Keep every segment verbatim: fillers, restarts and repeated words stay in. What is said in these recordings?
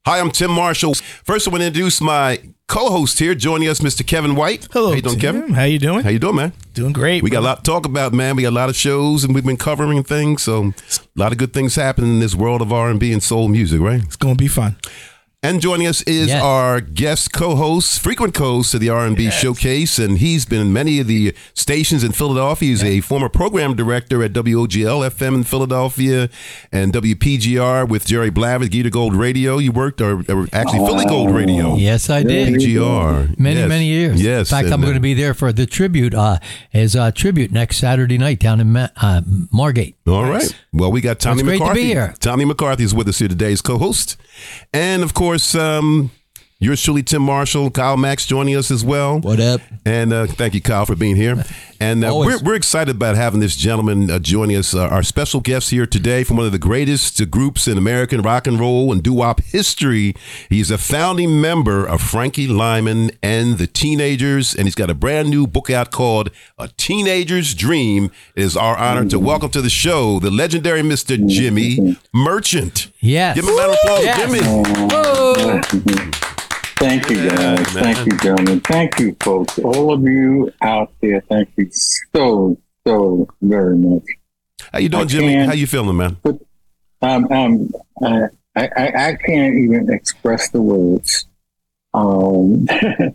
Hi, I'm Tim Marshall. First, I want to introduce my co-host here. Joining us, Mister Kevin White. Hello, How you doing, Tim. Kevin? How you doing? How you doing, man? Doing great. We got bro. a lot to talk about, man. We got a lot of shows, and we've been covering things. So, a lot of good things happening in this world of R and B and soul music, right? It's going to be fun. And joining us is Yes. our guest co-host, frequent co-host of the R and B Yes. Showcase, and he's been in many of the stations in Philadelphia. He's a former program director at W O G L F M in Philadelphia and W P G R with Jerry Blavitt, Gator Gold Radio. You worked, or, or actually Philly Gold Radio. Yes, I did. P G R. Many, Yes. many years. Yes. In fact, and, I'm going to be there for the tribute, uh, his uh, tribute next Saturday night down in Ma- uh, Margate. All Nice. right. Well, we got Tommy It's great to McCarthy. be here. Tommy McCarthy is with us here today as co-host. And, of course, um, yours truly, Tim Marshall, Kyle Max joining us as well. What up? And uh, thank you, Kyle, for being here. And uh, we're, Always. we're excited about having this gentleman uh, joining us, uh, our special guest here today from one of the greatest uh, groups in American rock and roll and doo-wop history. He's a founding member of Frankie Lyman and the Teenagers, and he's got a brand new book out called A Teenager's Dream. It is our honor to welcome to the show the legendary Mister Jimmy Merchant. Yes. Give him a round of applause, Yes. Jimmy. Whoa. Thank you, guys. man. Thank you, gentlemen. Thank you, folks. All of you out there, thank you so, so very much. How you doing, I Jimmy? can- How you feeling, man? Um, um, uh, I, I, I can't even express the words. Um,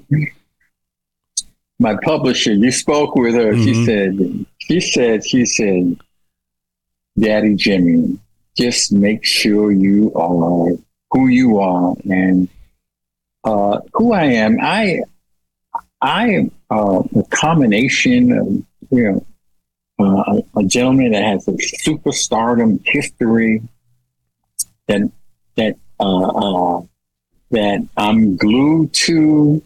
my publisher, you spoke with her. She Mhm. said, she said, she said, Daddy Jimmy, just make sure you are who you are and uh, who I am. I, I am uh, a combination of, you know, uh, a, a gentleman that has a superstardom history that that uh, uh, that I'm glued to,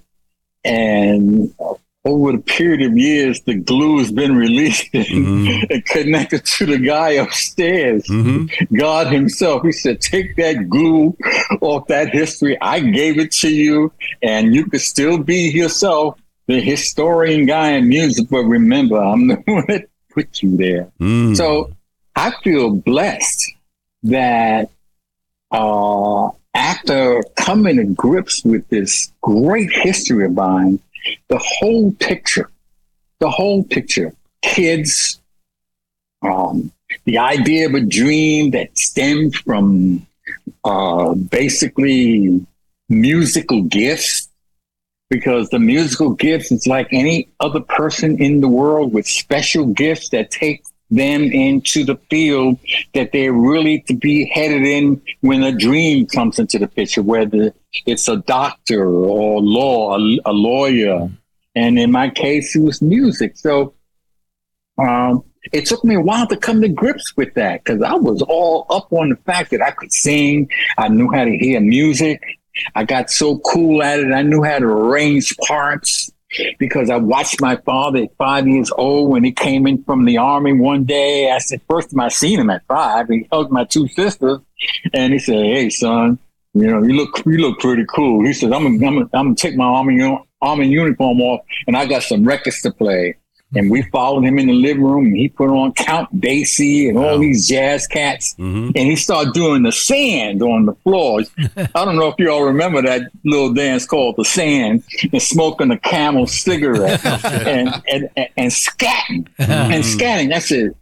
and over the period of years, the glue has been released Mhm. and connected to the guy upstairs, Mm-hmm. God Himself. He said, "Take that glue off that history. I gave it to you, and you could still be yourself, the historian guy in music. But remember, I'm the one that put you there." Mm. So I feel blessed that uh, after coming to grips with this great history of mine, the whole picture, the whole picture, kids, um, the idea of a dream that stemmed from uh, basically musical gifts, because the musical gifts is like any other person in the world with special gifts that take them into the field that they're really to be headed in when a dream comes into the picture, whether it's a doctor or law, a, a lawyer. And in my case, it was music. So um, it took me a while to come to grips with that, because I was all up on the fact that I could sing. I knew how to hear music. I got so cool at it. I knew how to arrange parts, because I watched my father at five years old when he came in from the army one day. I said, first time I seen him at five, he hugged my two sisters, and he said, "Hey, son, you know, you look you look pretty cool." He said, "I'm gonna, I'm gonna, I'm gonna take my army uni- army uniform off, and I got some records to play." And we followed him in the living room, and he put on Count Basie and all Wow. these jazz cats. Mm-hmm. And he started doing the sand on the floor. I don't know if you all remember that little dance called the sand, and smoking a Camel cigarette and, and, and, and scatting and scatting. That's it.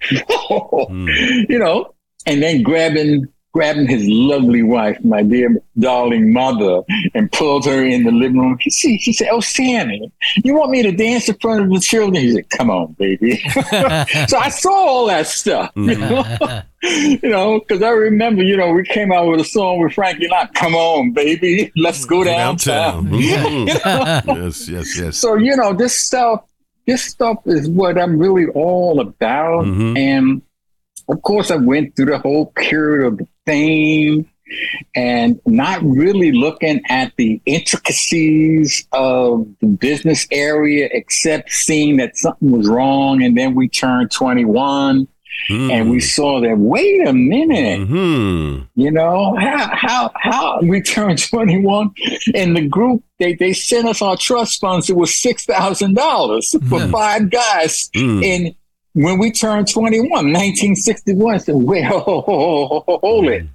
You know, and then grabbing grabbing his lovely wife, my dear darling mother, and pulled her in the living room. She, she said, "Oh, Sammy, you want me to dance in front of the children?" He said, "Come on, baby." So I saw all that stuff, you know, you know, because I remember, you know, we came out with a song with Frankie Lyman, "Come on, baby, let's go downtown." Mhm. You know? Yes, yes, yes. So, you know, this stuff, this stuff is what I'm really all about. Mhm. And of course, I went through the whole period of the fame and not really looking at the intricacies of the business area, except seeing that something was wrong. And then we turned twenty-one Mm. and we saw that, wait a minute, Mhm. you know, how, how, how we turned twenty-one, and the group, they, they sent us our trust funds. It was six thousand dollars for Mhm. five guys. Mm. And when we turned twenty-one, nineteen sixty-one, I said, wait, hold, hold, hold, hold it.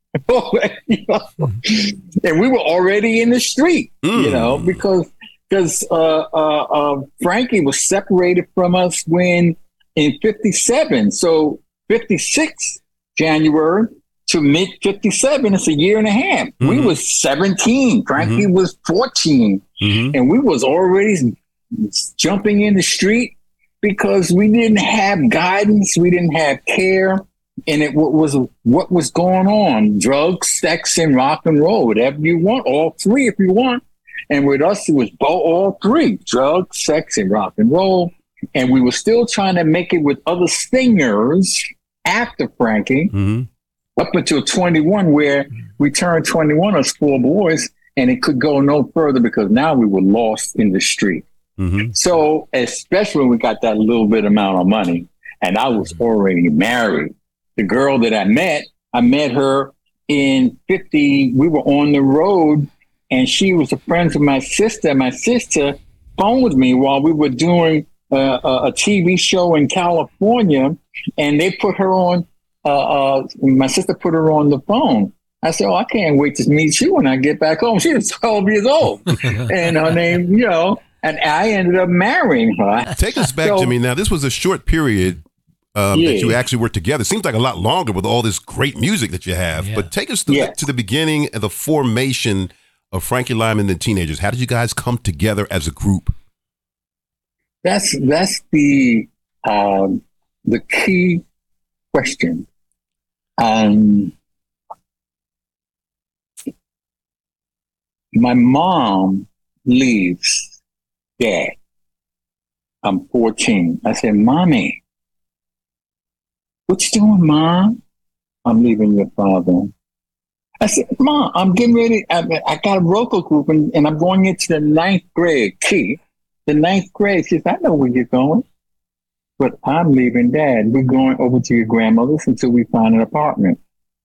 You know? And we were already in the street, mm. you know, because because uh, uh, uh, Frankie was separated from us when in fifty-seven. So fifty-six January to mid fifty-seven, it's a year and a half. Mm-hmm. We was seventeen. Frankie mm-hmm. was fourteen. Mm-hmm. And we was already jumping in the street because we didn't have guidance. We didn't have care. And it was what was going on. Drugs, sex, and rock and roll. Whatever you want. All three if you want. And with us, it was all three. Drugs, sex, and rock and roll. And we were still trying to make it with other singers after Frankie. Mm-hmm. Up until twenty-one, where we turned twenty-one as four boys, and it could go no further because now we were lost in the street. Mm-hmm. So, especially when we got that little bit amount of money, and I was already married. The girl that I met, I met her in fifty. We were on the road, and she was a friend of my sister. My sister phoned me while we were doing uh, a, a T V show in California, and they put her on. Uh, uh, my sister put her on the phone. I said, oh, I can't wait to meet you when I get back home. She was twelve years old. And her name, you know, and I ended up marrying her. Take us back, so, Jimmy. Now, this was a short period um, yeah. that you actually worked together. Seems like a lot longer with all this great music that you have. Yeah. But take us to, yeah. the, to the beginning and the formation of Frankie Lymon and the Teenagers. How did you guys come together as a group? That's, that's the, um, the key question. Um, my mom leaves Dad. I'm fourteen. I said, Mommy, what you doing, Mom? I'm leaving your father. I said, Mom, I'm getting ready. I, I got a vocal group and, and I'm going into the ninth grade. Key, the ninth grade. She says, I know where you're going. But I'm leaving Dad. We're going over to your grandmother's until we find an apartment.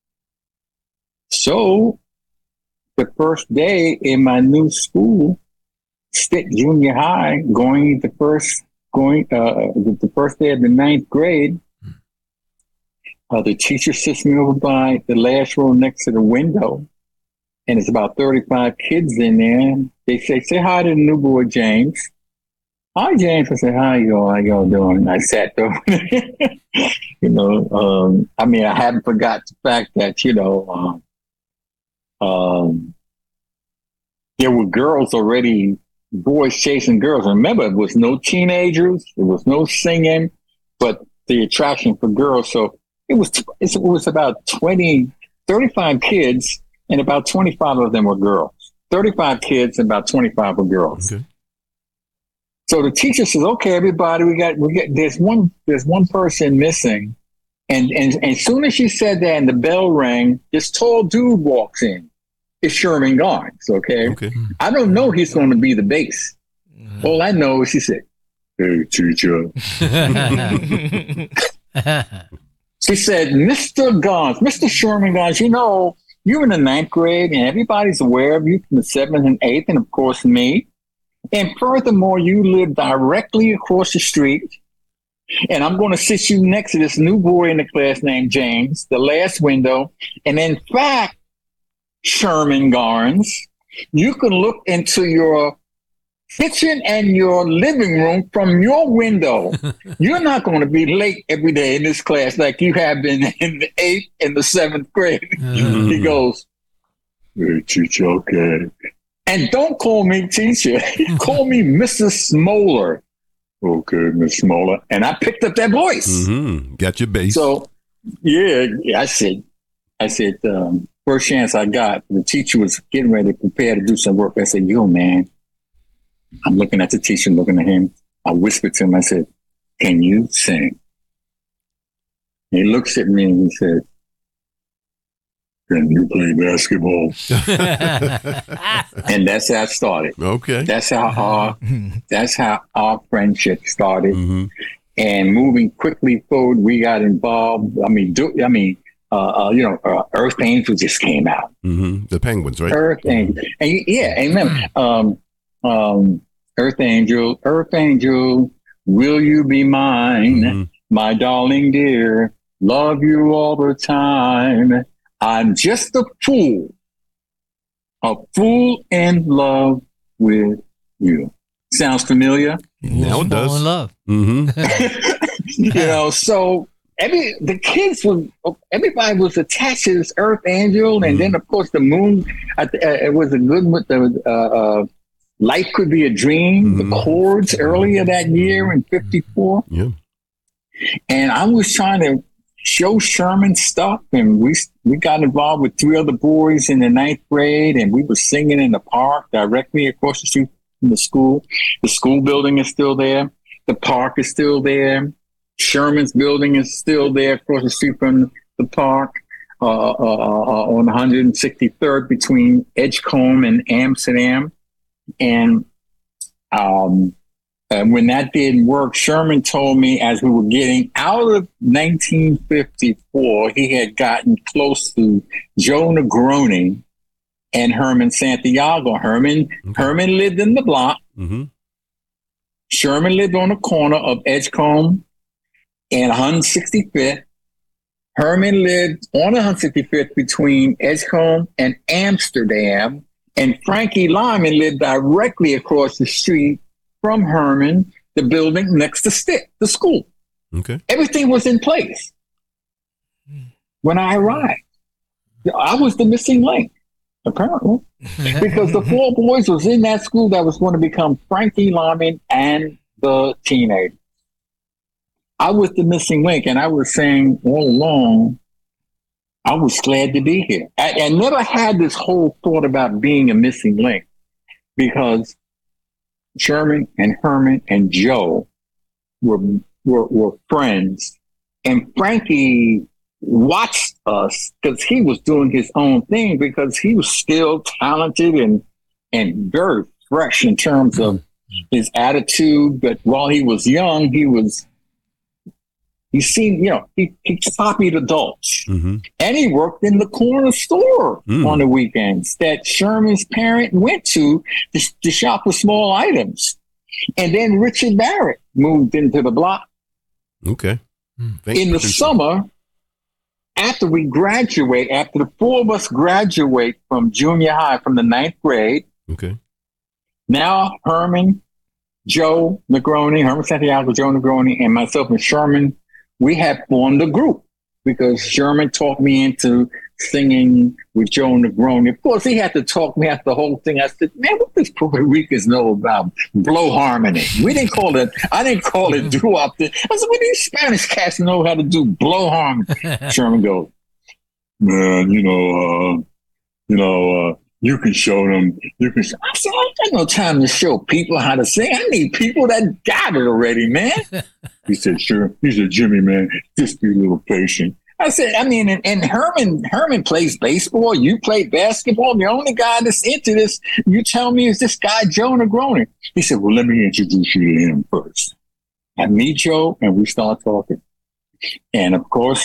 So the first day in my new school, Stitt Junior High, going the first going uh, the first day of the ninth grade, uh, the teacher sits me over by the last row next to the window, and it's about thirty-five kids in there. They say, "Say hi to the new boy, James." Hi, James. I said, hi, y'all. How y'all doing? I sat there. you know, um, I mean, I haven't forgot the fact that, you know, um, um, there were girls already, boys chasing girls. Remember, it was no teenagers. There was no singing, but the attraction for girls. So it was, it was about twenty, thirty-five kids, and about twenty-five of them were girls. thirty-five kids and about twenty-five were girls. Okay. So the teacher says, "Okay, everybody, we got, we got. There's one, there's one person missing," and and and as soon as she said that, and the bell rang, this tall dude walks in. It's Sherman Garnes. Okay, okay. I don't know he's going to be the bass. Mm-hmm. All I know is she said, "Hey, teacher." She said, "Mister Garnes, Mister Sherman Garnes, you know, you're in the ninth grade, and everybody's aware of you from the seventh and eighth, and of course me." And furthermore, you live directly across the street. And I'm going to sit you next to this new boy in the class named James, the last window. And in fact, Sherman Garnes, you can look into your kitchen and your living room from your window. You're not going to be late every day in this class like you have been in the eighth and the seventh grade. Mm. He goes, "Hey, teacher, okay. And don't call me teacher. Call me Missus Smoller." "Okay, Miss Smoller." And I picked up that voice. Mm-hmm. Got your bass. So, yeah, I said, I said, um, first chance I got, the teacher was getting ready to prepare to do some work. I said, "Yo, man," I'm looking at the teacher, looking at him. I whispered to him, I said, "Can you sing?" He looks at me and he said, "Can you play basketball?" And that's how it started. Okay. That's how our, that's how our friendship started. Mm-hmm. And moving quickly forward, we got involved. I mean, do, I mean, uh, uh, you know, uh, Earth Angel just came out. Mm-hmm. The Penguins, right? Earth Angel. And you, yeah, amen. Um, um, Earth Angel, Earth Angel, will you be mine? Mm-hmm. My darling dear, love you all the time. I'm just a fool, a fool in love with you. Sounds familiar? Now it does. Fall in love. Mm-hmm. You know, so every the kids were, everybody was attached to this Earth Angel, and then of course the moon. Uh, it was a good with the uh, uh, Life Could Be a Dream. Mhm. The chords earlier that year in fifty-four, Yeah. and I was trying to show Sherman stuff, and we we got involved with three other boys in the ninth grade, and we were singing in the park directly across the street from the school. The school building is still there. The park is still there. Sherman's building is still there across the street from the park uh, uh, uh, on one hundred sixty-third between Edgecombe and Amsterdam. And um, uh, when that didn't work, Sherman told me as we were getting out of nineteen fifty-four, he had gotten close to Joe Negroni and Herman Santiago. Herman, Okay. Herman lived in the block. Mm-hmm. Sherman lived on the corner of Edgecombe and one hundred sixty-fifth. Herman lived on one hundred sixty-fifth between Edgecombe and Amsterdam. And Frankie Lyman lived directly across the street from Herman, the building next to Stick, the school. Okay. Everything was in place when I arrived. I was the missing link, apparently, because the four boys was in that school that was going to become Frankie Lyman and the teenagers. I was the missing link, and I was saying all along, I was glad to be here. I, I never had this whole thought about being a missing link because Sherman and Herman and Joe were were, were friends, and Frankie watched us because he was doing his own thing because he was still talented and and very fresh in terms of his attitude. But while he was young, he was. He seemed, you know, he, he copied adults. Mm-hmm. And he worked in the corner store Mm. on the weekends that Sherman's parent went to, to to shop for small items. And then Richard Barrett moved into the block. Okay. Thanks In for the this. summer, after we graduate, after the four of us graduate from junior high, from the ninth grade, Okay. now Herman, Joe Negroni, Herman Santiago, Joe Negroni, and myself and Sherman, we had formed a group because Sherman talked me into singing with Joe Negroni. Of course, he had to talk me after the whole thing. I said, man, what does Puerto Ricans know about blow harmony? We didn't call it, I didn't call it doo-wop. I said, what do these Spanish cats know how to do blow harmony? Sherman goes, man, you know, uh, you know, uh, you can show them. You can. Show. I said, I got no time to show people how to sing. I need people that got it already, man. He said, sure. He said, Jimmy, man, just be a little patient. I said, I mean, and, and Herman, Herman plays baseball. You play basketball. The only guy that's into this, you tell me, is this guy, Joe Negroni. He said, well, let me introduce you to him first. I meet Joe, and we start talking. And of course,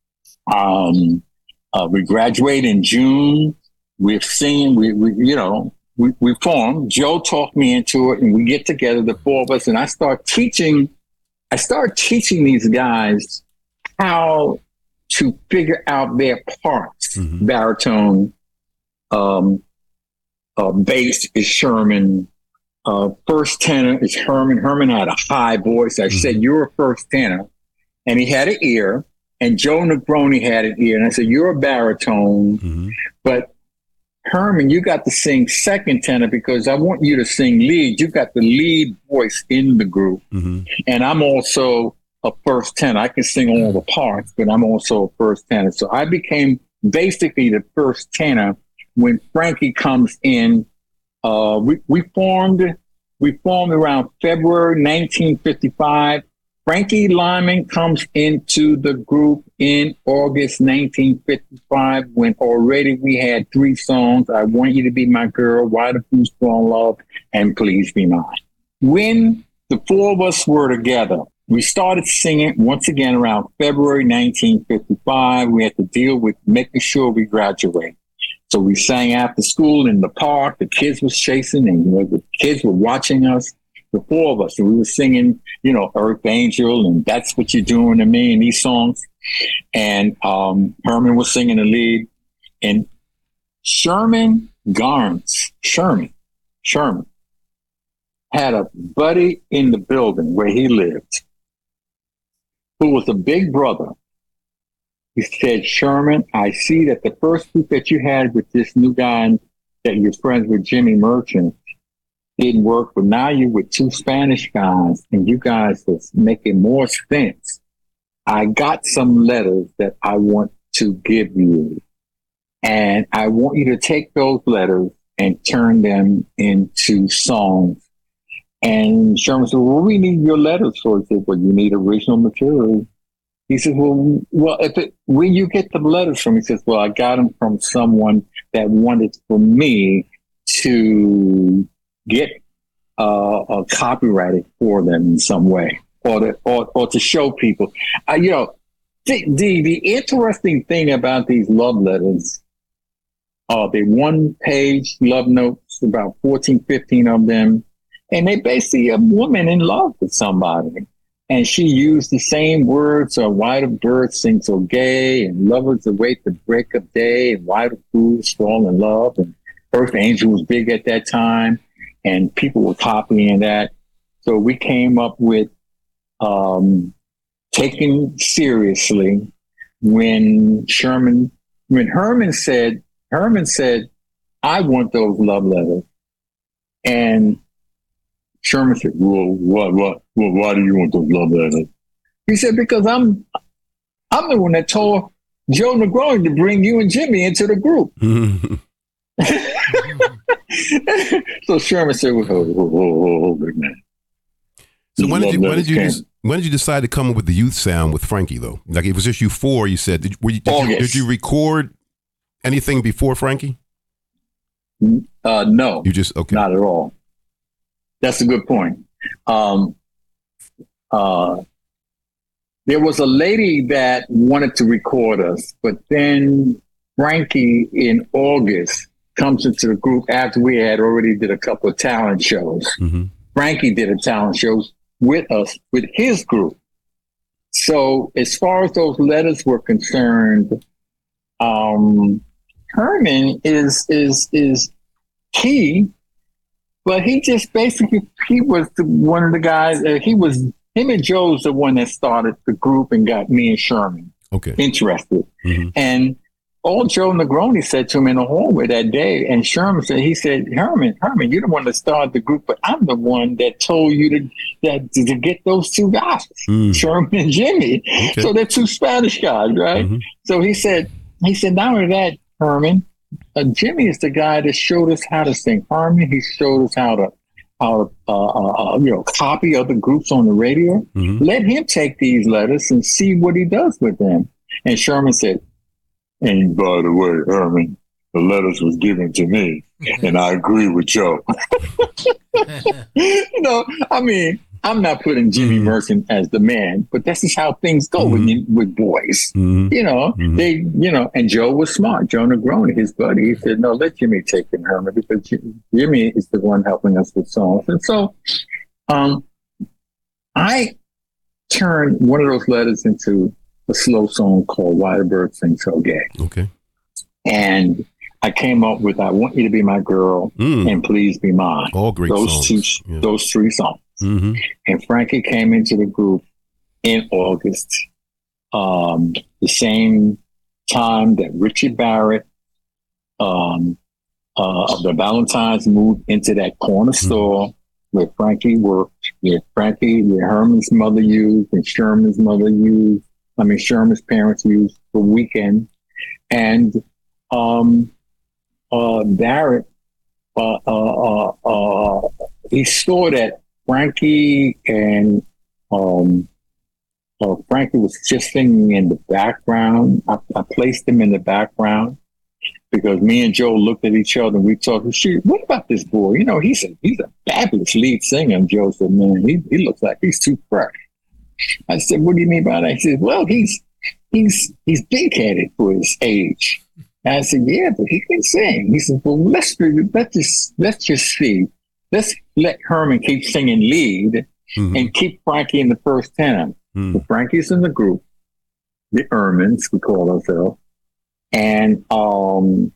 um, uh, we graduate in June. We're singing, we, we you know, we, we formed. Joe talked me into it, and we get together, the four of us, and I start teaching, I start teaching these guys how to figure out their parts. Mm-hmm. Baritone, um, uh, bass is Sherman, uh, first tenor is Herman. Herman had a high voice. I Mm-hmm. said, you're a first tenor. And he had an ear, and Joe Negroni had an ear. And I said, you're a baritone, Mm-hmm. but Herman, you got to sing second tenor because I want you to sing lead. You got the lead voice in the group. Mm-hmm. And I'm also a first tenor. I can sing all the parts, but I'm also a first tenor. So I became basically the first tenor when Frankie comes in. Uh, we, we formed we formed around February nineteen fifty-five. Frankie Lyman comes into the group in August nineteen fifty-five when already we had three songs, I Want You to Be My Girl, Why the Fools Fall in Love, and Please Be Mine. When the four of us were together, we started singing once again around February nineteen fifty-five. We had to deal with making sure we graduate. So we sang after school in the park. The kids was chasing and you know, the kids were watching us. The four of us, and we were singing, you know, Earth Angel and That's What You're Doing to Me and these songs. And um, Herman was singing the lead. And Sherman Garnes, Sherman, Sherman, had a buddy in the building where he lived who was a big brother. He said, Sherman, I see that the first group that you had with this new guy that you're friends with, Jimmy Merchant, didn't work, but now you're with two Spanish guys and you guys are making more sense. I got some letters that I want to give you. And I want you to take those letters and turn them into songs. And Sherman said, well, we need your letters for it. He said, well, you need original material. He says, well, well, if it, when you get the letters from, he says, well, I got them from someone that wanted for me to get uh, a copyrighted for them in some way, or to, or, or to show people. Uh, you know, the, the the interesting thing about these love letters are they one-page love notes, about fourteen, fifteen of them, and they basically a woman in love with somebody. And she used the same words, uh, why do birds sing so gay, and lovers await the break of day, and why do fools fall in love, and Earth Angel was big at that time, and people were copying that. So we came up with um, taking seriously when Sherman, when Herman said, Herman said, I want those love letters. And Sherman said, well, what, what, well, why do you want those love letters? He said, because I'm, I'm the one that told Joe Negroni to bring you and Jimmy into the group. So Sherman said, well, hold, hold, hold, hold, hold, man. So when did you, when did you, just, when did you decide to come up with the youth sound with Frankie though? Like it was just you four, you said, did, were you, did, you, did you record anything before Frankie? Uh, no, you just, okay. Not at all. That's a good point. Um, uh, there was a lady that wanted to record us, but then Frankie in August comes into the group after we had already did a couple of talent shows. Mm-hmm. Frankie did a talent show with us, with his group. So as far as those letters were concerned, um, Herman is, is, is key. But he just basically, he was the, one of the guys, uh, he was, him and Joe's the one that started the group and got me and Sherman okay. interested. Mm-hmm. And all Joe Negroni said to him in the hallway that day, and Sherman said, he said, Herman, Herman, you're the one that started the group, but I'm the one that told you to that, to get those two guys, mm. Sherman and Jimmy. Okay. So they're two Spanish guys, right? Mm-hmm. So he said, he said, not only that, Herman, Uh, Jimmy is the guy that showed us how to sing harmony. He showed us how to, how to, uh, uh, you know, copy other groups on the radio. Mm-hmm. Let him take these letters and see what he does with them. And Sherman said, and by the way, Herman, the letters was given to me, and I agree with Joe. You know, I mean, I'm not putting Jimmy mm-hmm. Merchant as the man, but this is how things go mm-hmm. with with boys. Mm-hmm. You know, mm-hmm. they, you know, and Joe was smart. Joe Negroni, his buddy, he said, no, let Jimmy take it, Herman, because Jimmy is the one helping us with songs. And so um, I turned one of those letters into a slow song called Why the Birds Sing So Gay. Okay. And I came up with I Want You to Be My Girl mm. and Please Be Mine. All great those songs. Two, yeah. Those three songs. Mm-hmm. And Frankie came into the group in August, um, the same time that Richard Barrett um, uh, of the Valentines moved into that corner mm-hmm. store where Frankie worked, where Frankie, where Herman's mother used and Sherman's mother used, I mean, Sherman's parents used for weekend. And um, uh, Barrett, uh, uh, uh, uh, he saw that Frankie and um, uh, Frankie was just singing in the background. I, I placed him in the background because me and Joe looked at each other and we talked. Shoot, what about this boy? You know, he's a he's a fabulous lead singer. And Joe said, "Man, he he looks like he's too fresh." I said, "What do you mean by that?" He said, "Well, he's he's he's big headed for his age." And I said, "Yeah, but he can sing." He said, "Well, let's let's just let's just see." Let's let Herman keep singing lead mm-hmm. and keep Frankie in the first ten. Mm. So Frankie's in the group, the Ermans, we call ourselves. and um,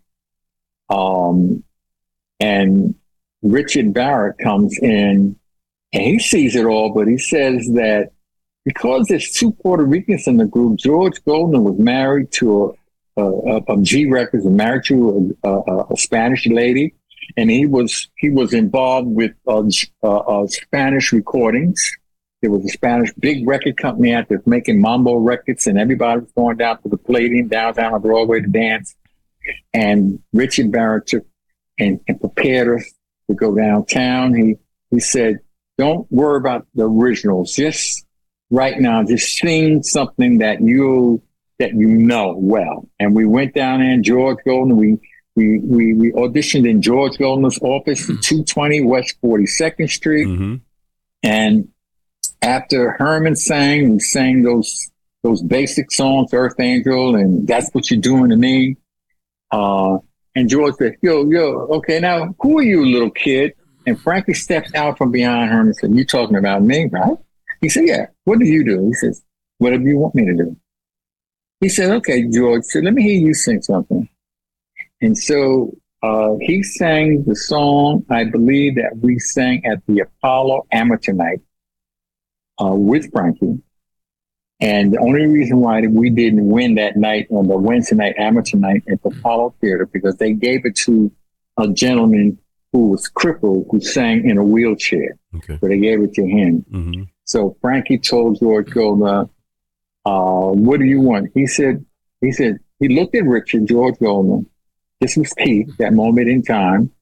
um, and Richard Barrett comes in, and he sees it all, but he says that because there's two Puerto Ricans in the group, George Golden was married to a, a, a G Records, was married to a, a, a Spanish lady, and he was he was involved with uh, uh, uh, Spanish recordings. There was a Spanish big record company out there making mambo records, and everybody was going down to the Palladium downtown on Broadway to dance. And Richard Barrett took and, and prepared us to go downtown. He he said, "Don't worry about the originals. Just right now, just sing something that you that you know well." And we went down there, and George Golden. We we we, we auditioned in George Golden's office at two twenty West forty-second Street. Mm-hmm. And after Herman sang, we sang those those basic songs, Earth Angel, and That's What You're Doing to Me. Uh, and George said, "Yo, yo, okay, now who are you, little kid?" And Frankie stepped out from behind Herman and said, "You talking about me, right?" He said, "Yeah. What do you do?" He says, "Whatever you want me to do." He said, "Okay, George, so let me hear you sing something." And so uh, he sang the song, I believe, that we sang at the Apollo Amateur Night uh, with Frankie. And the only reason why we didn't win that night on the Wednesday night amateur night at the Apollo Theater, because they gave it to a gentleman who was crippled, who sang in a wheelchair. Okay. So they gave it to him. Mm-hmm. So Frankie told George Golden, uh, "What do you want?" He said, he said, he looked at Richard, George Golden. This was key, that moment in time,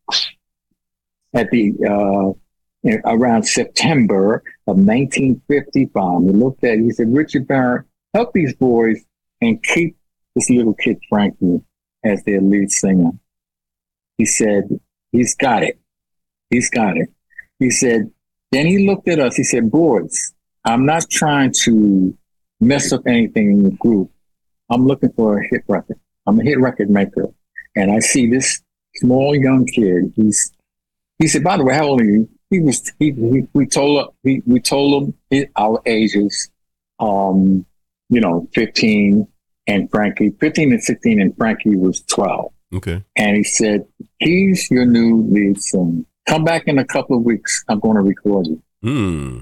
at the, uh, in, around September of nineteen fifty-five. He looked at, he said, "Richard Barrett, help these boys and keep this little kid, Frankie, as their lead singer." He said, "He's got it. He's got it." He said, then he looked at us. He said, "Boys, I'm not trying to mess up anything in the group. I'm looking for a hit record. I'm a hit record maker. And I see this small young kid. He's," he said, "By the way, how old are you?" He was, he, he we told he, we told him our ages, um, you know, fifteen and Frankie, fifteen and sixteen, and Frankie was twelve. Okay. And he said, "He's your new lead singer. Come back in a couple of weeks. I'm going to record you." Hmm.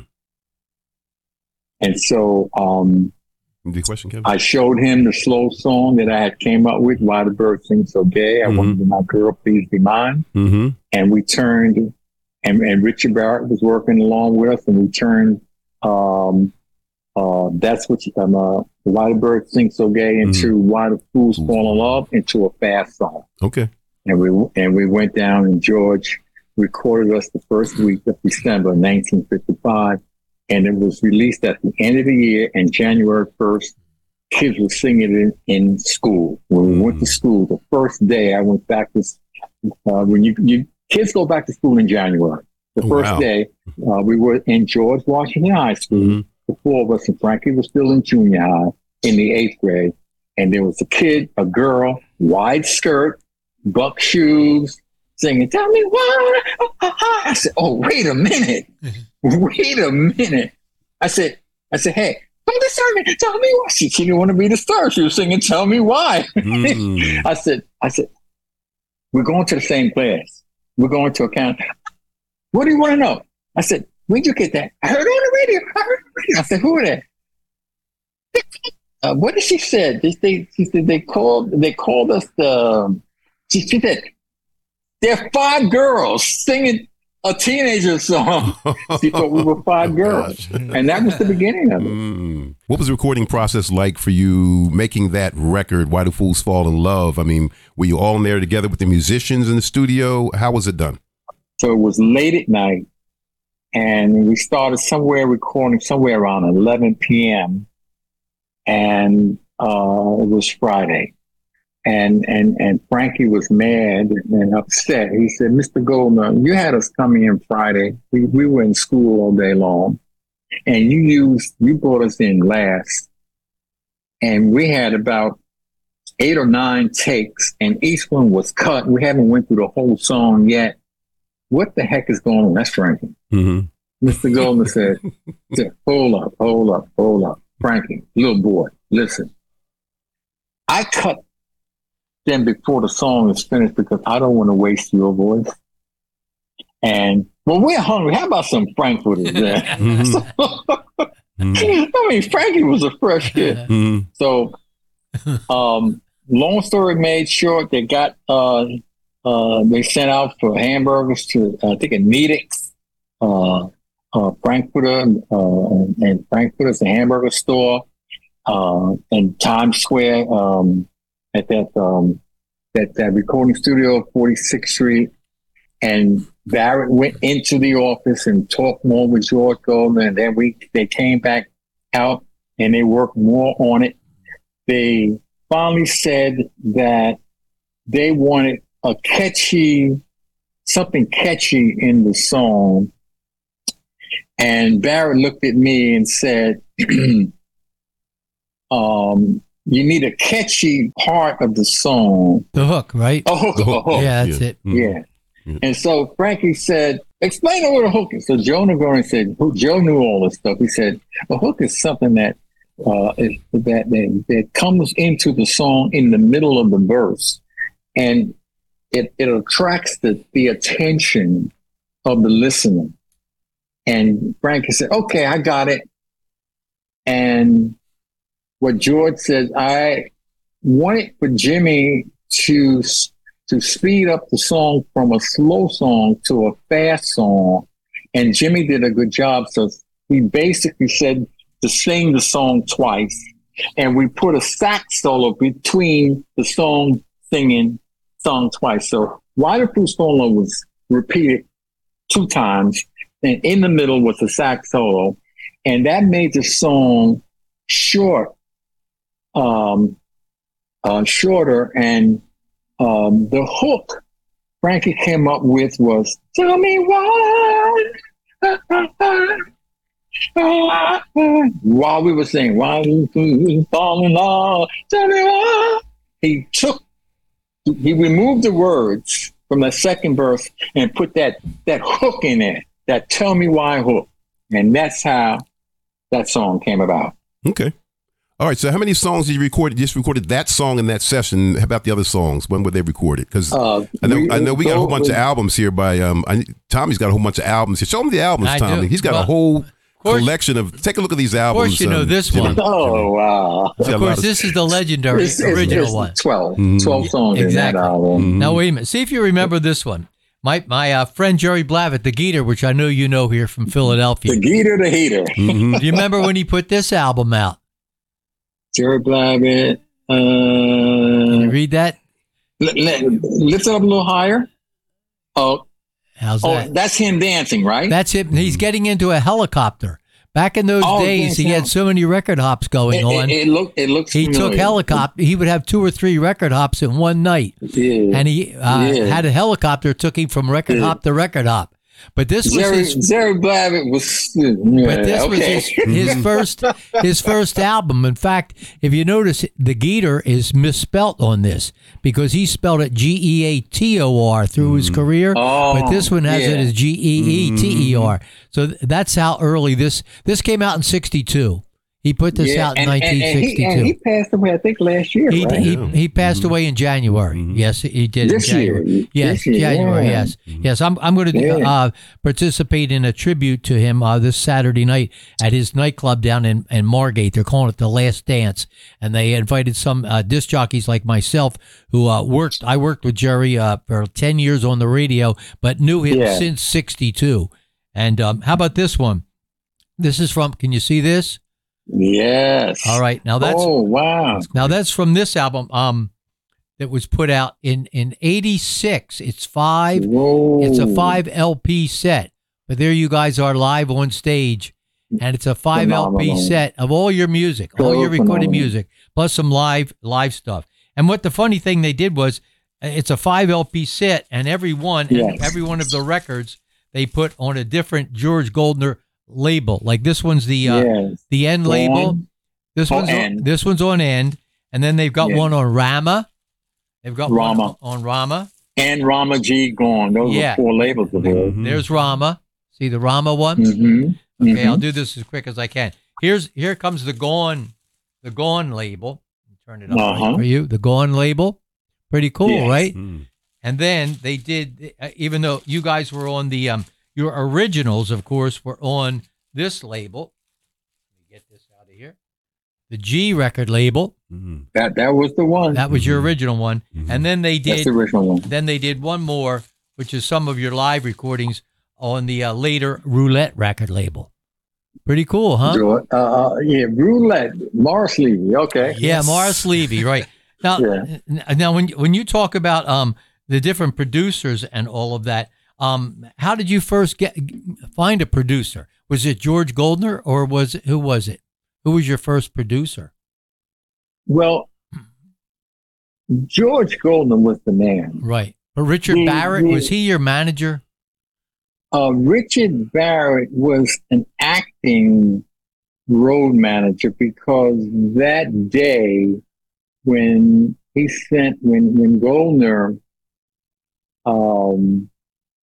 And so um, The question, Kevin? I showed him the slow song that I had came up with, "Why the Bird Sings So Gay." I Mm-hmm. wanted to My Girl, Please Be Mine. Mm-hmm. And we turned, and, and Richard Barrett was working along with us, and we turned um, uh, That's What You, um, uh, "Why the Bird Sings So Gay" into Mm-hmm. "Why the Fools Fall in Love" into a fast song. Okay. And we and we went down, and George recorded us the first week of December nineteen fifty-five, and it was released at the end of the year. And January first, kids were singing it in, in school. When we mm. went to school, the first day I went back to uh, when you, you kids go back to school in January. The Oh, first wow. day uh, we were in George Washington High School. Mm-hmm. The four of us, and Frankie was still in junior high in the eighth grade. And there was a kid, a girl, wide skirt, buck shoes, singing, "Tell me why." I said, "Oh, wait a minute. Wait a minute." I said, I said, "Hey, don't disturb me. Tell me why." She, she didn't want to be disturbed. She was singing, "Tell Me Why." Mm. I said, I said, "We're going to the same class. We're going to account. What do you want to know?" I said, "Where'd you get that?" "I heard it on the radio. I heard it on the radio." I said, "Who are they?" Uh, what did she say? They, they, she said they called. They called us the. She, she said, "There are five girls singing a teenager song." She thought we were five Oh, girls, gosh. and that was the beginning of it. Mm. What was the recording process like for you making that record, "Why Do Fools Fall in Love"? I mean, were you all in there together with the musicians in the studio? How was it done? So it was late at night, and we started somewhere recording somewhere around eleven p.m. and uh, it was Friday. And and and Frankie was mad and upset. He said, "Mister Golden, you had us come in Friday. We we were in school all day long, and you used you brought us in last, and we had about eight or nine takes, and each one was cut. We haven't went through the whole song yet. What the heck is going on?" That's Frankie. Mm-hmm. Mister Golden said, said, "Hold up, hold up, hold up, Frankie, little boy, listen. I cut them before the song is finished because I don't want to waste your voice. And well, we're hungry. How about some Frankfurters there? Mhm. So, Mhm. I mean, Frankie was a fresh kid. Mhm. So, um, long story made short, they got uh, uh, they sent out for hamburgers to uh, I think a Needix, uh, uh, Frankfurter, uh, and Frankfurter's a hamburger store, uh, in Times Square, um, at that um, that that recording studio, forty-sixth Street, and Barrett went into the office and talked more with George Goldman, and then we they came back out and they worked more on it. They finally said that they wanted a catchy, something catchy in the song. And Barrett looked at me and said, um, you need a catchy part of the song. The hook, right? Oh, The hook. oh, Yeah, that's Yeah. it. Mhm. yeah. And so Frankie said, explain what a hook is. So Joe Negron said, who Joe knew all this stuff. He said, a hook is something that uh, is, that, that that comes into the song in the middle of the verse, and it, it attracts the, the attention of the listener. And Frankie said, okay, I got it. And what George said, I wanted for Jimmy to to speed up the song from a slow song to a fast song. And Jimmy did a good job. So we basically said to sing the song twice. And we put a sax solo between the song singing song twice. So Waterproof Solo was repeated two times. And in the middle was a sax solo. And that made the song short, um, uh, shorter. And Um, the hook Frankie came up with was, tell me why, while we were saying, why we fall in love, tell me why. He took, he removed the words from the second verse and put that, that hook in there, that tell me why hook. And that's how that song came about. Okay. All right. So how many songs did you record? Just recorded that song in that session. How about the other songs? When were they recorded? Because Uh, I know we- I know we got a whole bunch of we- albums here by um. I, Tommy's got a whole bunch of albums here. Show him the albums, I Tommy. do. He's got Well, a whole course- collection of. Take a look at these Of albums. course, you know um, this Jimmy. one. Oh, wow. He's got a Of lot course, this is the legendary It's, it's, original it's one. twelve, Mhm. twelve songs Exactly. in that album. Mhm. Now wait a minute. See if you remember this one. My my uh, friend Jerry Blavitt, the Geeter, which I know you know here from Philadelphia. The Geeter, the Heater. Mhm. Do you remember when he put this album out? Jerry Blavitt. Can you Uh, read that? li- li- lift it up a little higher. Oh, How's oh, that? that's him dancing, right? That's it. He's getting into a helicopter. Back in those Oh, days, yes, he yeah. had so many record hops going it, on. it, it, look, it looks he took familiar. helicopter. He would have two or three record hops in one night, Yeah. and he uh, Yeah. had a helicopter took him from record Yeah. hop to record hop. But this was Jerry, his. Jerry Blavitt was. Yeah, But this okay. was his, his first his first album. In fact, if you notice, the Geeter is misspelt on this because he spelled it G E A T O R through his career, Oh, but this one has it yeah. as G E E T E R. So th- that's how early this this came out in sixty-two. He put this Yeah, out in and, and, and, nineteen sixty-two. he, and he passed away, I think, last year, He, right? he, Yeah. he passed away in January. Yes, he did. This in January. year. Yes, This year, January. yeah. Yes, yes. I'm I'm going to Yeah. uh, participate in a tribute to him uh, this Saturday night at his nightclub down in, in Margate. They're calling it The Last Dance, and they invited some uh, disc jockeys like myself who uh, worked. I worked with Jerry uh, for ten years on the radio, but knew him Yeah. since sixty-two. And um, how about this one? This is from. Can you see this? Yes. All right. Now that's Oh, wow. now that's from this album um that was put out in in eighty-six. It's five Whoa. it's a five L P set. But there you guys are live on stage, and it's a five L P Phenomenal. set of all your music, all So your recorded phenomenal. music, plus some live live stuff. And what the funny thing they did was uh, it's a five L P set, and every one and Yes. every one of the records they put on a different George Goldner label. Like this one's the uh, Yes. the end Go label. on. This Oh, one's on, end. this one's on end, and then they've got Yeah. one on Rama. They've got Rama. one on Rama. And Rama G gone. Those Yeah. are four labels of his. Mhm. There's Rama. See the Rama one? Mm-hmm. Okay, I'll do this as quick as I can. Here's here comes the Gone, the Gone label. Turn it up right Uh-huh. for you. The Gone label. Pretty cool, Yes. right? Mm. And then they did, uh, even though you guys were on the, um, your originals, of course, were on this label. Let me get this out of here. The G record label. Mm. That that was the one. That was your Mhm. original one. Mhm. And then they That's did, the original one. then they did one more, which is some of your live recordings on the uh, later Roulette record label. Pretty cool, huh? Uh, uh, yeah, Roulette, Morris Levy. Okay. Yeah, Morris Levy, right. Now, Yeah. n- now when when you talk about um the different producers and all of that, um, how did you first get find a producer? Was it George Goldner or was it, who was it? Who was your first producer? Well, George Goldner was the man. Right. But Richard The- Barrett, the- was he your manager? Uh, Richard Barrett was an acting road manager because that day when he sent when when Goldner um,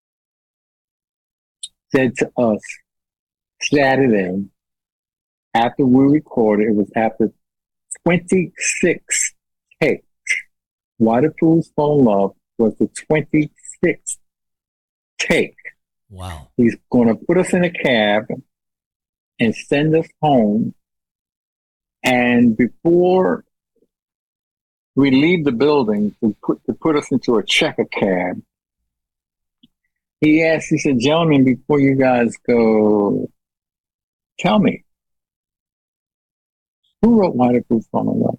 said to us Saturday after we recorded, it was after twenty-six takes. Why the Fools Fall in Love was the twenty-sixth take. Wow. He's going to put us in a cab and send us home. And before we leave the building to put, to put us into a checker cab, he asked, he said, gentlemen, before you guys go, tell me, who wrote Why the Fools Fall in Love?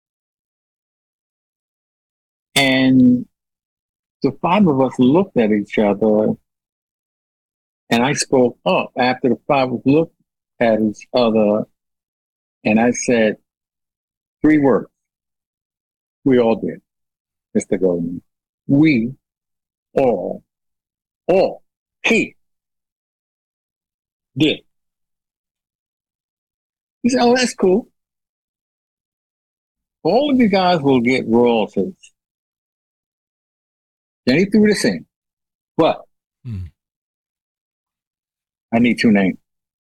And the five of us looked at each other, and I spoke up after the five of us looked at each other, and I said three words. We all did, Mister Goldman. We all, all, he did. He said, oh, that's cool. All of you guys will get royalties. Then he threw this in. But Hmm. I need two names.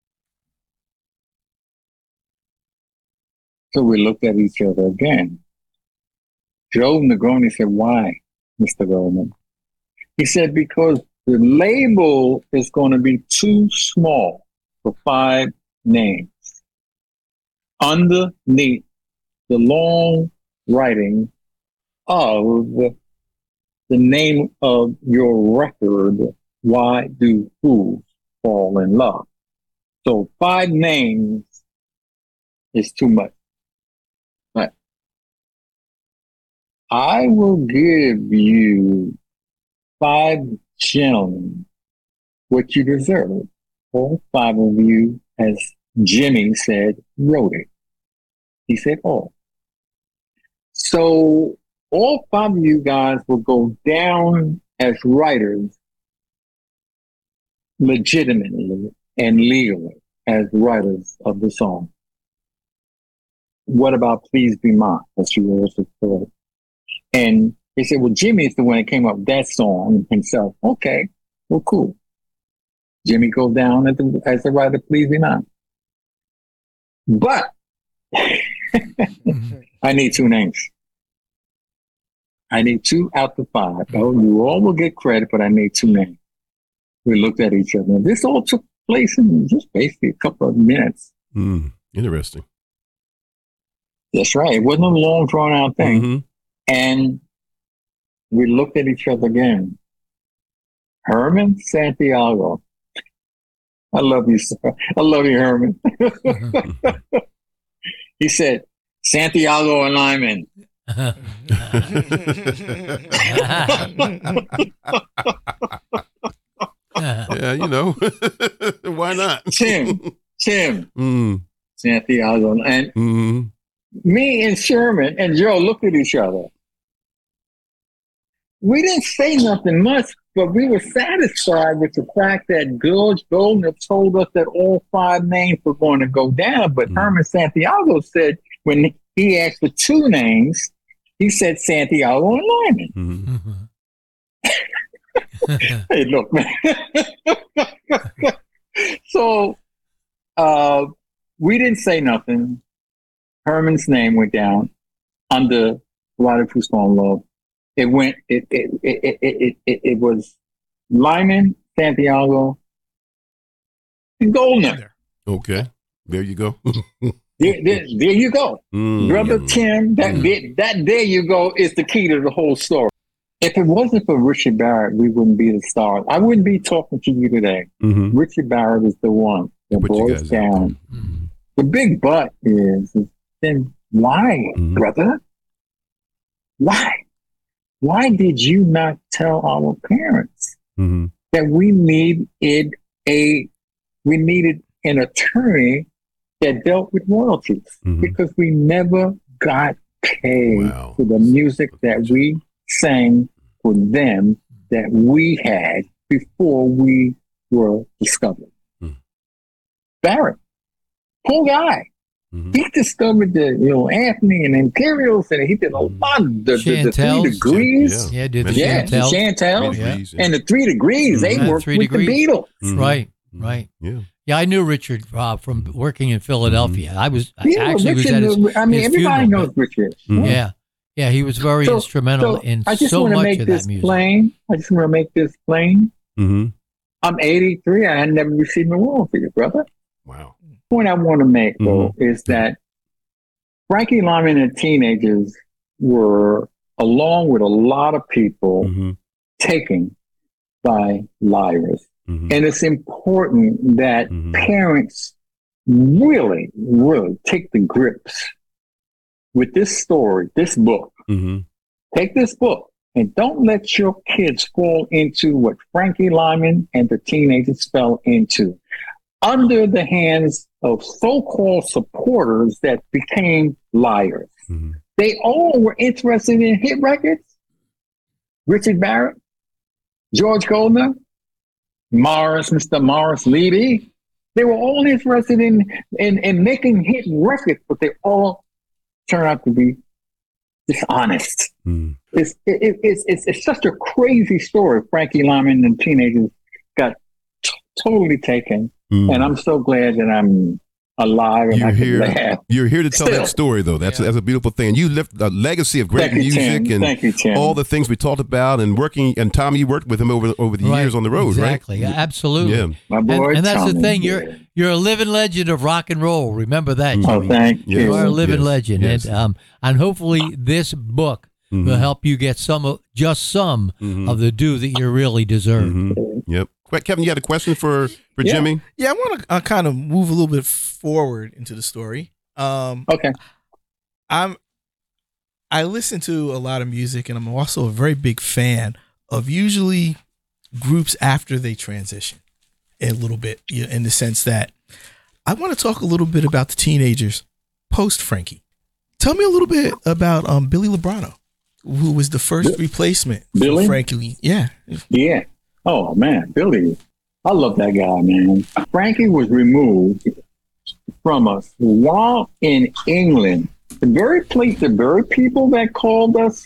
So we looked at each other again. Joe Negroni said, why, Mister Goldman? He said, because the label is going to be too small for five names. Underneath the long writing of the name of your record, Why Do Fools Fall in Love? So five names is too much. But I will give you five gentlemen what you deserve. All five of you, as Jimmy said, wrote it. He said, oh. So all five of you guys will go down as writers legitimately and legally as writers of the song. What about Please Be Mine? That's you also said. And they said, well, Jimmy is the one that came up with that song himself. Okay, well, cool. Jimmy goes down as the, as the writer, Please Be Mine. But I need two names. I need two out the five. Oh, you all will get credit, but I need two names. We looked at each other. This all took place in just basically a couple of minutes. Mm. Interesting. That's right. It wasn't a long, drawn out thing. Mm-hmm. And we looked at each other again. Herman Santiago. I love you, sir. I love you, Herman. He said, Santiago and Lyman. Yeah, you know, why not? Tim, Tim, Mm. Santiago. And Mm. me and Sherman and Joe looked at each other. We didn't say nothing much, but we were satisfied with the fact that George Goldner told us that all five names were going to go down. But Mm. Herman Santiago said, when he asked for two names, he said Santiago and Lyman. Mm. Hey, look, man. So uh, we didn't say nothing. Herman's name went down under Why the Fools Fall in Love. It went. It it it it it, it, it was Lyman, Santiago, and Goldner. Okay, there you go. There, there, there you go, Mm. brother Tim. That Mm. bit, that there you go is the key to the whole story. If it wasn't for Richard Barrett, we wouldn't be the stars. I wouldn't be talking to you today. Mm-hmm. Richard Barrett is the one that Put you brought guys us out down. Mhm. The big but is, is then why, Mhm. brother? Why? Why did you not tell our parents Mm-hmm. that we needed a we needed an attorney that dealt with royalties? Mhm. Because we never got paid Wow. for the music that we sang for them that we had before we were discovered. Mm. Barrett, poor guy. Mm-hmm. He discovered the you know Anthony and Imperials, and he did a lot of the, the, the three Chantels. degrees. Yeah, did the Yeah, the Chantels. Chantels Yeah. and the three degrees. They Mhm. worked Three with Degrees. the Beatles. Mhm. Right, Mhm. right. Yeah. Yeah, I knew Richard uh, from working in Philadelphia. I was I Yeah, actually was Richard, at his, I mean, his everybody funeral, knows Richard. Mhm. Yeah, yeah, he was very So- instrumental So in I just so want to much make of this that music. plain. I just want to make this plain. Mm-hmm. I'm eighty-three. I had never received a royalty, brother. Wow. The point I want to make, though, is that Frankie Lyman and Teenagers were, along with a lot of people, Mm-hmm. taken by liars. Mm-hmm. And it's important that Mhm. parents really, really take the grips with this story, this book. Mm-hmm. Take this book and don't let your kids fall into what Frankie Lyman and the Teenagers fell into under the hands of so-called supporters that became liars. Mm-hmm. They all were interested in hit records. Richard Barrett, George Goldner, Morris, Mister Morris Levy. They were all interested in, in, in making hit records, but they all turned out to be dishonest. Mm-hmm. It's, it, it's, it's, it's such a crazy story. Frankie Lyman and Teenagers got t- totally taken. Mm-hmm. And I'm so glad that I'm alive and You're I can here. laugh. You're here to tell Still. that story, though. That's Yeah. that's a beautiful thing. And you left a legacy of great Thank you, music Tim. and Thank you, Tim. all the things we talked about and working. And Tom, you worked with him over over the Right, years on the road, exactly. right? Yeah, absolutely. Yeah. My boy, And, and that's the Tommy. thing. You're you're a living legend of rock and roll. Remember that. Mhm. Oh, Jimmy. thank Yeah. You are a you. living Yes, legend, yes. and um, and hopefully this book Mhm. will help you get some, of, just some Mhm. of the due that you really deserve. Mhm. Yep. Wait, Kevin, you had a question for for Yeah. Jimmy? Yeah, I want to uh, kind of move a little bit forward into the story. Um, Okay. I'm I listen to a lot of music, and I'm also a very big fan of usually groups after they transition a little bit, you know, in the sense that I want to talk a little bit about the Teenagers post Frankie. Tell me a little bit about um, Billy Librano, who was the first replacement Billy? for Frankie. Yeah, Yeah. Oh, man. Billy. I love that guy, man. Frankie was removed from us while in England. The very place, the very people that called us,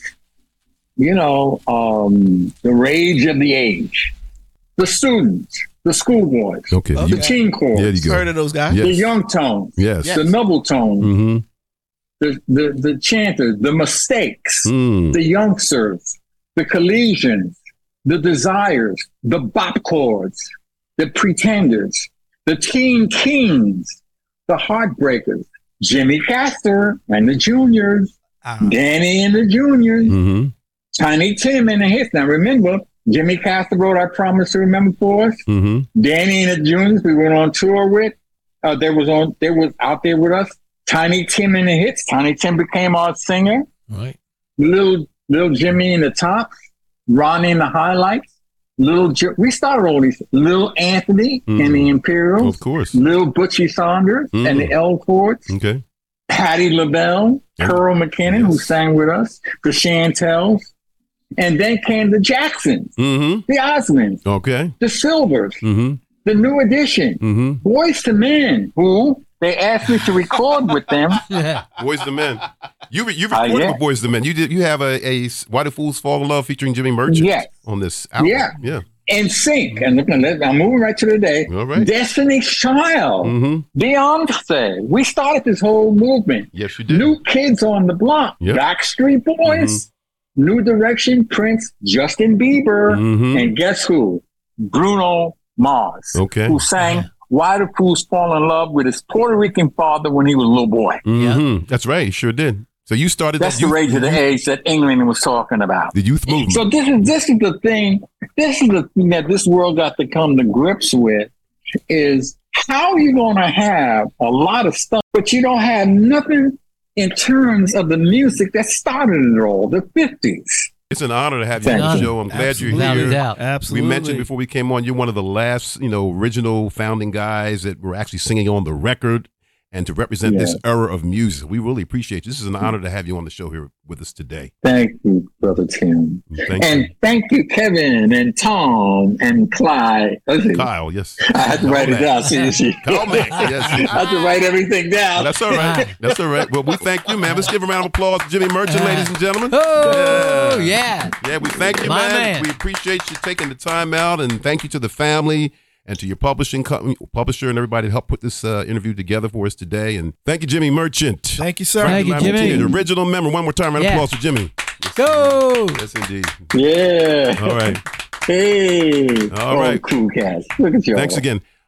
you know, um, the rage of the age, the students, the schoolboys, Okay. Okay. You- the teen corps, there you go. heard of those guys? Yeah. the Yes. young tones, Yes. Yeah. the noble tones, Mm-hmm. the, the, the chanters, the mistakes, Mm. the youngsters, the collisions, the desires, the bop chords, the pretenders, the teen kings, the heartbreakers, Jimmy Castor and the juniors, Uh, Danny and the juniors, Mm-hmm. Tiny Tim and the hits. Now remember, Jimmy Castor wrote I Promise to Remember for us. Mm-hmm. Danny and the juniors we went on tour with. Uh, there was on there was out there with us. Tiny Tim and the hits. Tiny Tim became our singer. Right. Little Little Jimmy in the top, Ronnie in the highlights. Little J- we started all these. Little Anthony Mhm. and the Imperials. Of course. Little Butchie Saunders Mhm. and the Elfords. Okay. Patty LaBelle, Yeah. Pearl McKinnon, who Yes. sang with us. The Chantels. And then came the Jacksons, Mm-hmm. the Osmonds, Okay. the Silvers, Mm-hmm. the New Edition, Mm-hmm. Boys to Men, who they asked me to record with them. Yeah. Boys the Men. You re- you Uh, recorded yeah. with Boys the Men. You did. You have a, a Why Do Fools Fall in Love featuring Jimmy Merchant Yes. on this album. Yeah. Yeah. In sync, and look, I'm moving right to the day. All right. Destiny's Child, Mm-hmm. Beyonce. We started this whole movement. Yes, you did. New Kids on the Block, Yep. Backstreet Boys, New Direction, Prince, Justin Bieber, Mhm. and guess who? Bruno Mars. Okay. Who sang Why Do Fools Fall in Love with his Puerto Rican father when he was a little boy. hmm That's right. He sure did. So you started That's that the youth, rage of the age that England was talking about. the youth movement. So this is this is the thing. This is the thing that this world got to come to grips with is how are you going to have a lot of stuff, but you don't have nothing in terms of the music that started it all, the fifties. It's an honor to have you on the Thank you. show. I'm glad Absolutely. you're Without a here. doubt. Absolutely. We mentioned before we came on, you're one of the last, you know, original founding guys that were actually singing on the record and to represent Yeah. this era of music. We really appreciate you. This is an honor to have you on the show here with us today. Thank you, Brother Tim. Thank And you. thank you, Kevin and Tom and Clyde. Listen, Kyle, yes. I had to write it down. See, see. Kyle Mack, yes. I had to write everything down. That's all right. That's all right. Well, we thank you, man. Let's give a round of applause to Jimmy Merchant, ladies and gentlemen. Oh, yeah. Yeah, we thank you, My man. man. We appreciate you taking the time out, and thank you to the family and to your publishing company, publisher and everybody that helped put this uh, interview together for us today. And thank you, Jimmy Merchant. Thank you, sir. Thank you, Frankie Lyman, Jimmy. the original member. One more time, round of Yeah. applause for Jimmy. Go. Yes, indeed. Yeah. All right. Hey. All oh, right. Cool cats. Look at you. Thanks again.